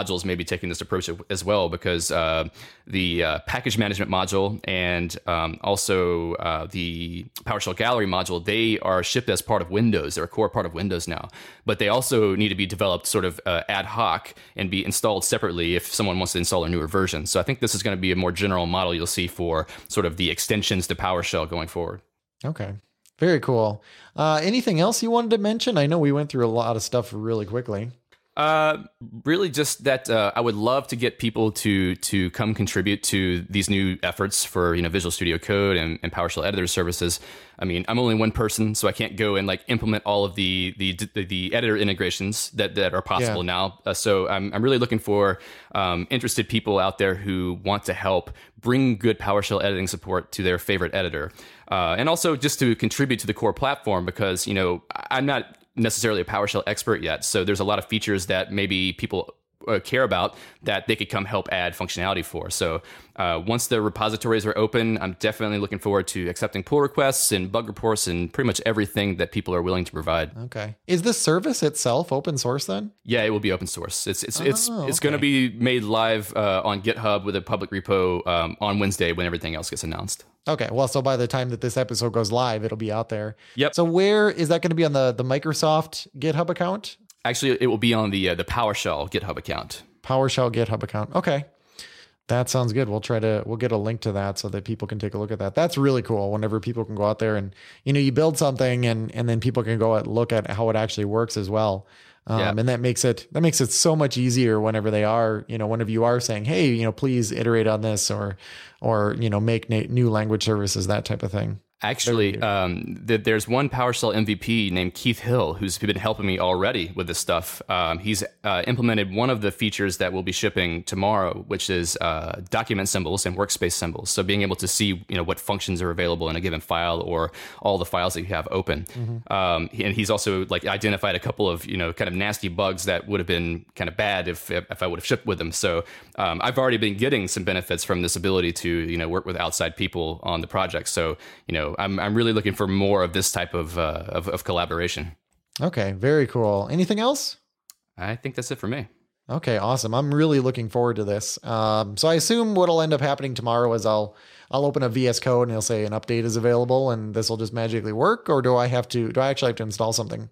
taking this approach as well, because uh, the uh, package management module and um, also uh, the PowerShell Gallery module, they are shipped as part of Windows. They're a core part of Windows now, but they also need to be developed sort of uh, ad hoc and be installed separately if someone wants to install a newer version. So I think this is going to be a more general model you'll see for sort of the extensions to PowerShell going forward. Okay. Very cool. Uh, anything else you wanted to mention? I know we went through a lot of stuff really quickly. Uh, really just that uh, I would love to get people to to come contribute to these new efforts for, you know, Visual Studio Code and, and PowerShell editor services. I mean, I'm only one person, so I can't go and like implement all of the the the, the editor integrations that, that are possible yeah. now. Uh, so I'm I'm really looking for um, interested people out there who want to help bring good PowerShell editing support to their favorite editor, uh, and also just to contribute to the core platform, because, you know, I'm not necessarily a PowerShell expert yet. So there's a lot of features that maybe people uh, care about that they could come help add functionality for. So uh, once the repositories are open, I'm definitely looking forward to accepting pull requests and bug reports and pretty much everything that people are willing to provide. Okay. Is the service itself open source then? Yeah, it will be open source. It's it's oh, it's okay. it's going to be made live uh, on GitHub with a public repo um, on Wednesday when everything else gets announced. Okay, well, so by the time that this episode goes live, it'll be out there. Yep. So where is that going to be, on the, the Microsoft GitHub account? Actually, it will be on the uh, the PowerShell GitHub account. PowerShell GitHub account. Okay. That sounds good. We'll try to, we'll get a link to that so that people can take a look at that. That's really cool. Whenever people can go out there and, you know, you build something and, and then people can go and look at how it actually works as well. Um, yeah. And that makes it, that makes it so much easier whenever they are, you know, whenever you are saying, hey, you know, please iterate on this or, or, you know, make na- new language services, that type of thing. Actually, um, th- there's one PowerShell M V P named Keith Hill who's been helping me already with this stuff. Um, he's uh, implemented one of the features that we'll be shipping tomorrow, which is uh, document symbols and workspace symbols. So being able to see, you know, what functions are available in a given file or all the files that you have open. Mm-hmm. Um, and he's also like identified a couple of, you know, kind of nasty bugs that would have been kind of bad if if I would have shipped with them. So um, I've already been getting some benefits from this ability to, you know, work with outside people on the project. So, you know, I'm I'm really looking for more of this type of, uh, of of collaboration. Okay, very cool. Anything else? I think that's it for me. Okay, awesome. I'm really looking forward to this. Um, so I assume what'll end up happening tomorrow is I'll I'll open a V S Code and it'll say an update is available, and this will just magically work, or do I have to? Do I actually have to install something?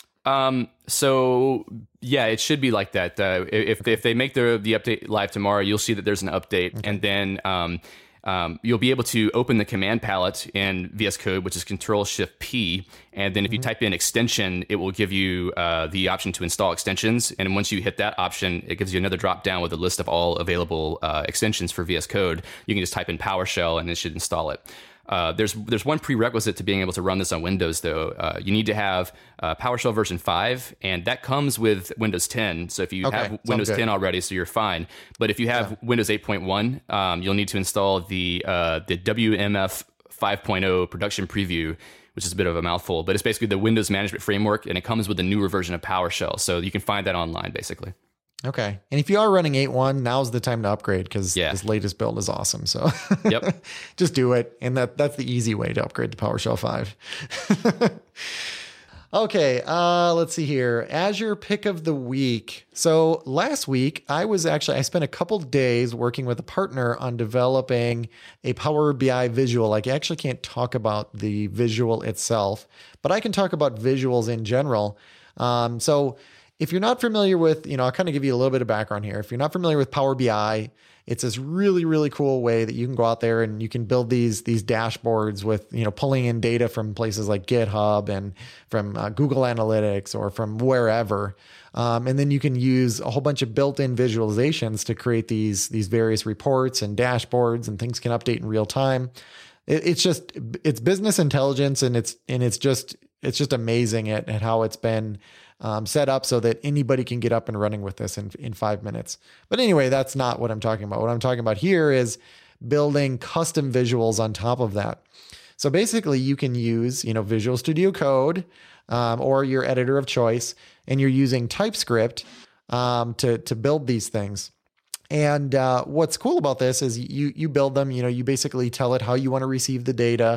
Um. So yeah, it should be like that. Uh, if okay. if they make the the update live tomorrow, you'll see that there's an update, okay. and then um. Um, you'll be able to open the command palette in V S Code, which is Control Shift P, and then if you mm-hmm. type in extension, it will give you uh, the option to install extensions. And once you hit that option, it gives you another drop down with a list of all available uh, extensions for V S Code. You can just type in PowerShell, and it should install it. Uh, there's there's one prerequisite to being able to run this on Windows, though. Uh, you need to have uh, PowerShell version five, and that comes with Windows ten. So if you okay, have Windows ten already, so you're fine. But if you have yeah. Windows eight point one, um, you'll need to install the uh, the W M F five point oh production preview, which is a bit of a mouthful. But it's basically the Windows management framework, and it comes with a newer version of PowerShell. So you can find that online, basically. Okay. And if you are running eight point one, now's the time to upgrade, because yeah. this latest build is awesome. So yep. just do it. And that that's the easy way to upgrade to PowerShell five. Okay. Uh, let's see here. Azure pick of the week. So last week, I was actually, I spent a couple days working with a partner on developing a Power B I visual. Like, I actually can't talk about the visual itself, but I can talk about visuals in general. Um, so if you're not familiar with, you know, I'll kind of give you a little bit of background here. If you're not familiar with Power B I, it's this really, really cool way that you can go out there and you can build these, these dashboards with, you know, pulling in data from places like GitHub and from uh, Google Analytics or from wherever. Um, and then you can use a whole bunch of built-in visualizations to create these, these various reports and dashboards, and things can update in real time. It, it's just, it's business intelligence, and it's, and it's just, it's just amazing at, at how it's been Um, set up so that anybody can get up and running with this in, in five minutes. But anyway, that's not what I'm talking about. What I'm talking about here is building custom visuals on top of that. So basically you can use, you know, Visual Studio Code um, or your editor of choice, and you're using TypeScript um, to, to build these things. And uh, what's cool about this is you you build them, you know, you basically tell it how you want to receive the data.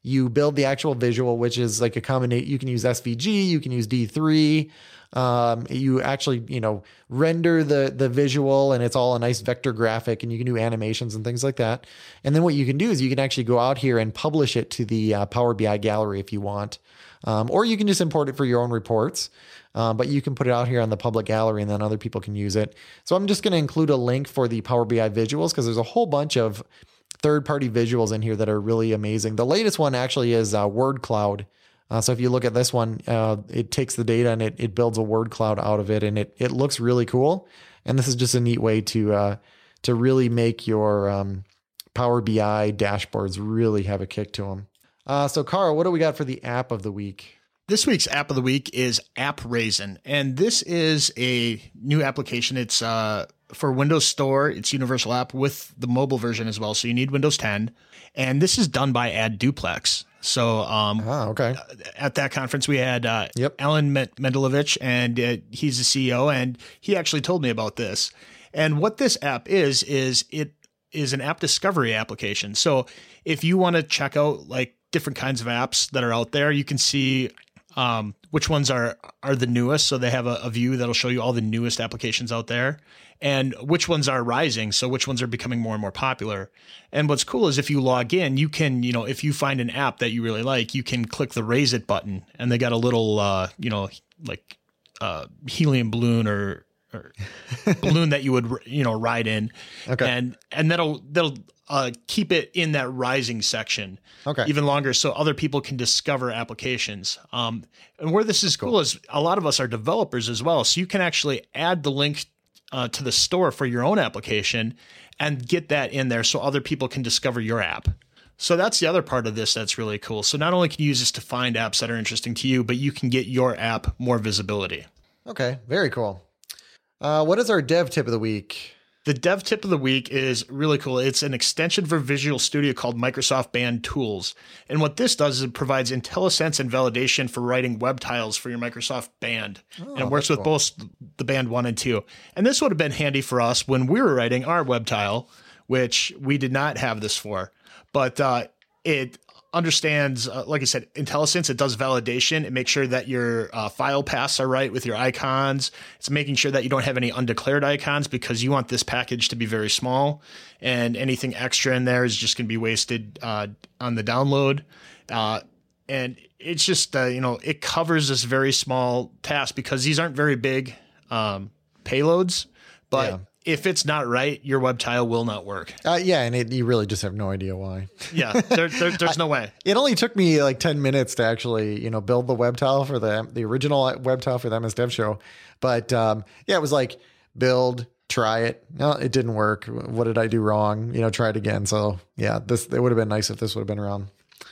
You build the actual visual, which is like a combination. You can use S V G, you can use D three. Um, you actually, you know, render the, the visual, and it's all a nice vector graphic, and you can do animations and things like that. And then what you can do is you can actually go out here and publish it to the uh, Power B I gallery if you want. Um, or you can just import it for your own reports. Um, but you can put it out here on the public gallery, and then other people can use it. So I'm just going to include a link for the Power B I visuals, because there's a whole bunch of third-party visuals in here that are really amazing. The latest one actually is uh, Word Cloud. Uh, so if you look at this one, uh, it takes the data and it, it builds a word cloud out of it, and it it looks really cool. And this is just a neat way to uh, to really make your um, Power B I dashboards really have a kick to them. Uh, so Carl, what do we got for the app of the week? This week's app of the week is App Raisin, and this is a new application. It's uh, for Windows Store. It's Universal App with the mobile version as well, so you need Windows ten. And this is done by AdDuplex. So um, ah, okay. At that conference, we had uh, yep. Alan Mendelovich, and uh, he's the C E O, and he actually told me about this. And what this app is, is it is an app discovery application. So if you want to check out like different kinds of apps that are out there, you can see um, which ones are are the newest. So they have a, a view that'll show you all the newest applications out there, and which ones are rising. So which ones are becoming more and more popular. And what's cool is if you log in, you can, you know, if you find an app that you really like, you can click the Raise It button, and they got a little, uh, you know, like uh, helium balloon or, or balloon that you would, you know, ride in. Okay. And, and that'll, that'll uh, keep it in that rising section. Okay. Even longer, so other people can discover applications. Um, and where this is cool, cool is a lot of us are developers as well. So you can actually add the link uh, to the store for your own application and get that in there so other people can discover your app. So that's the other part of this that's really cool. So not only can you use this to find apps that are interesting to you, but you can get your app more visibility. Okay, very cool. Uh, what is our dev tip of the week? The dev tip of the week is really cool. It's an extension for Visual Studio called Microsoft Band Tools. And what this does is it provides IntelliSense and validation for writing web tiles for your Microsoft Band. Oh, and it works with cool. both the Band one and two. And this would have been handy for us when we were writing our web tile, which we did not have this for. But uh, it understands, uh, like I said, IntelliSense. It does validation. It makes sure that your uh, file paths are right with your icons. It's making sure that you don't have any undeclared icons, because you want this package to be very small, and anything extra in there is just going to be wasted uh, on the download. Uh, and it's just, uh, you know, it covers this very small task, because these aren't very big um, payloads, but yeah. If it's not right, your web tile will not work. Uh, yeah, and it, you really just have no idea why. yeah, there, there, there's no way. It only took me like ten minutes to actually, you know, build the web tile for the the original web tile for the M S Dev Show. But um, yeah, it was like build, try it. No, it didn't work. What did I do wrong? You know, try it again. So yeah, this it would have been nice if this would have been around.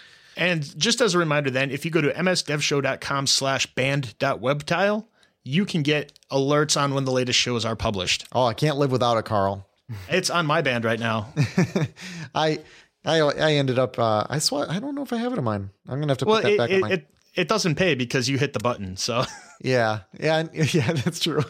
And just as a reminder, then, if you go to msdevshow.com slash band.webtile, you can get alerts on when the latest shows are published. Oh, I can't live without it, Carl. It's on my band right now. I, I, I ended up. Uh, I swear, I don't know if I have it on mine. I'm gonna have to well, put that it, back it, on mine. It, it doesn't pay because you hit the button. So yeah, yeah, yeah. That's true.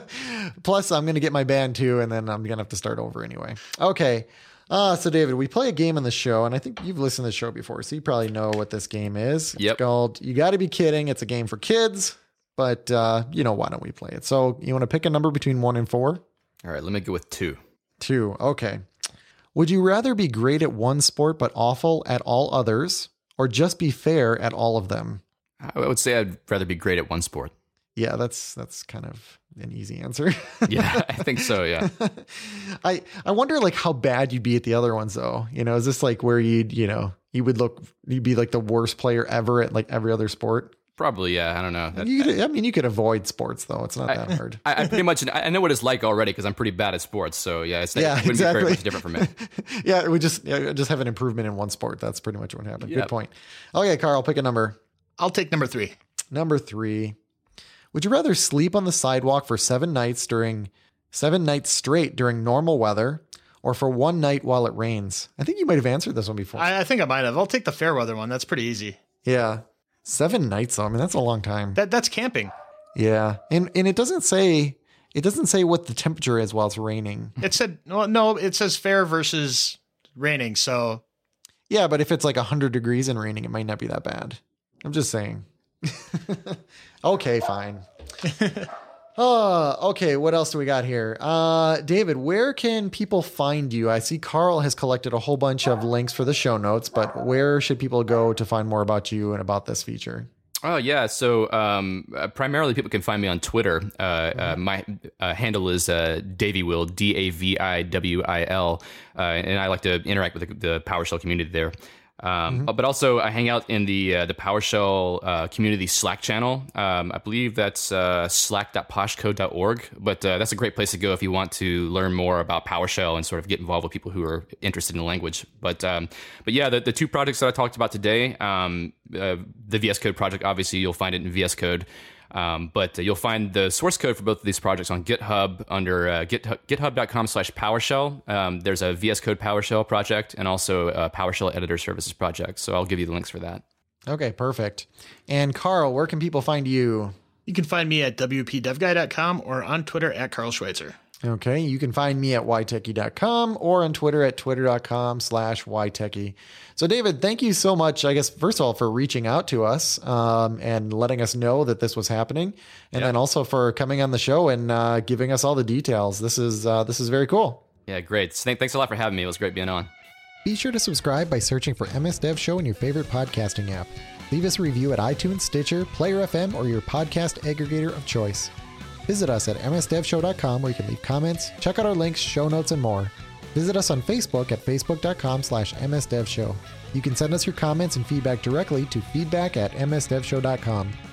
Plus, I'm gonna get my band too, and then I'm gonna have to start over anyway. Okay. Uh, so David, we play a game in the show, and I think you've listened to the show before, so you probably know what this game is. Yep. It's called You Gotta Be Kidding. It's a game for kids. But, uh, you know, why don't we play it? So you want to pick a number between one and four? All right, let me go with two. Two. Okay. Would you rather be great at one sport but awful at all others, or just be fair at all of them? I would say I'd rather be great at one sport. Yeah, that's that's kind of an easy answer. Yeah, I think so, yeah. I, I wonder, like, how bad you'd be at the other ones, though. You know, is this like where you'd, you know, you would look, you'd be like the worst player ever at like every other sport? Probably, yeah. I don't know. That, you could, I mean, you could avoid sports, though. It's not I, that hard. I, I pretty much, I know what it's like already because I'm pretty bad at sports. So yeah, it's yeah, it wouldn't exactly. be very much different from me. Yeah, it would just yeah, just have an improvement in one sport. That's pretty much what happened. Yep. Good point. Okay, Carl, pick a number. I'll take number three. Number three. Would you rather sleep on the sidewalk for seven nights during seven nights straight during normal weather, or for one night while it rains? I think you might have answered this one before. I, I think I might have. I'll take the fair weather one. That's pretty easy. Yeah. Seven nights, though. I mean, that's a long time. That that's camping. Yeah. And and it doesn't say it doesn't say what the temperature is while it's raining. It said no, no, it says fair versus raining. So Yeah, but if it's like one hundred degrees and raining, it might not be that bad. I'm just saying. Okay, fine. Oh, okay. What else do we got here? Uh, David, where can people find you? I see Carl has collected a whole bunch of links for the show notes, but where should people go to find more about you and about this feature? Oh, yeah. So um, uh, primarily people can find me on Twitter. Uh, mm-hmm. uh, my uh, handle is uh, Daviwil, D A V I W I L. Uh, and I like to interact with the, the PowerShell community there. Um, mm-hmm. But also I hang out in the uh, the PowerShell uh, community Slack channel. Um, I believe that's uh, slack dot poshcode dot org. But uh, that's a great place to go if you want to learn more about PowerShell and sort of get involved with people who are interested in the language. But um, but yeah, the, the two projects that I talked about today, um, uh, the V S Code project, obviously you'll find it in V S Code. Um, but uh, you'll find the source code for both of these projects on GitHub under uh, github, github.com slash PowerShell. Um, there's a V S Code PowerShell project and also a PowerShell Editor Services project. So I'll give you the links for that. Okay, perfect. And Carl, where can people find you? You can find me at w p dev guy dot com or on Twitter at Carl Schweitzer. Okay, you can find me at y techie dot com or on Twitter at twitter.com slash ytechie. So David, thank you so much, I guess, first of all, for reaching out to us um, and letting us know that this was happening. And yeah. then also for coming on the show and uh, giving us all the details. This is uh, this is very cool. Yeah, great. Thanks a lot for having me. It was great being on. Be sure to subscribe by searching for M S Dev Show in your favorite podcasting app. Leave us a review at iTunes, Stitcher, Player F M, or your podcast aggregator of choice. Visit us at m s dev show dot com where you can leave comments, check out our links, show notes, and more. Visit us on Facebook at facebook.com slash msdevshow. You can send us your comments and feedback directly to feedback at m s dev show dot com.